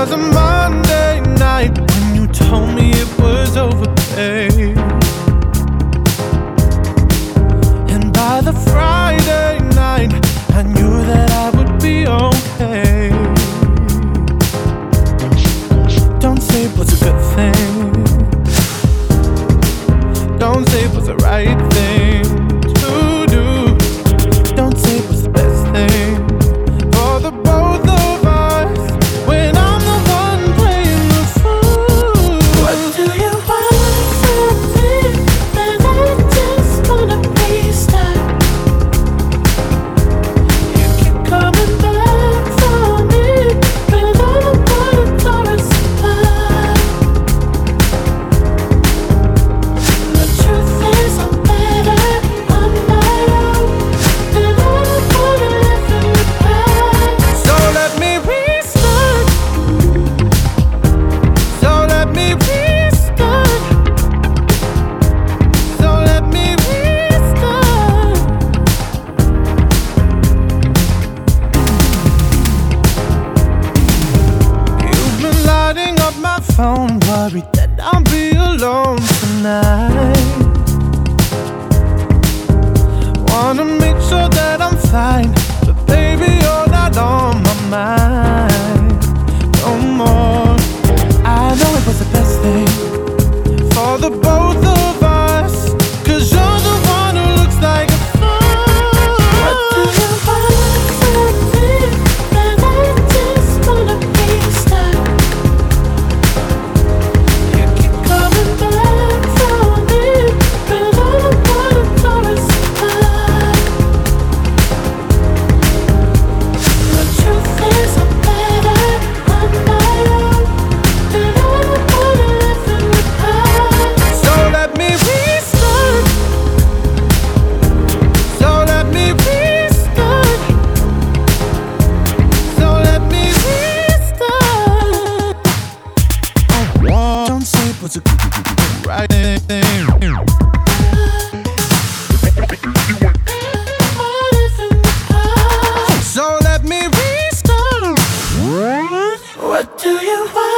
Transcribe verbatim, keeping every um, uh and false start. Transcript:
was a Monday night when you told me it was over, babe. And by the Friday night, I knew that I would be okay. Don't say it was a good thing. Don't say it was the right thing to do. Don't say it was the best thing for the both of us when I'm the one playing the fool. What do you want from me? And I just wanna be stuck. You keep coming back for me, but I don't wanna tear us apart. The truth is I'm better on my own, and I don't wanna live in the past. So let me restart. So let me restart. So let me restart. You've been lighting up my phone, worried that I'll be alone tonight. Wanna make sure that I'm fine, but baby, you're not on my mind no more. I know it was the best thing for the both of us, 'cause you're the one who looks like a fool. What do you want from me? And I just wanna be stuck. You keep coming back for me, but I don't wanna tear us apart. The truth is I'm better on my own, and I don't wanna live in the past. So let me restart. So let me restart. So let me restart. Don't say it was a right thing. So let me restart. What do you want?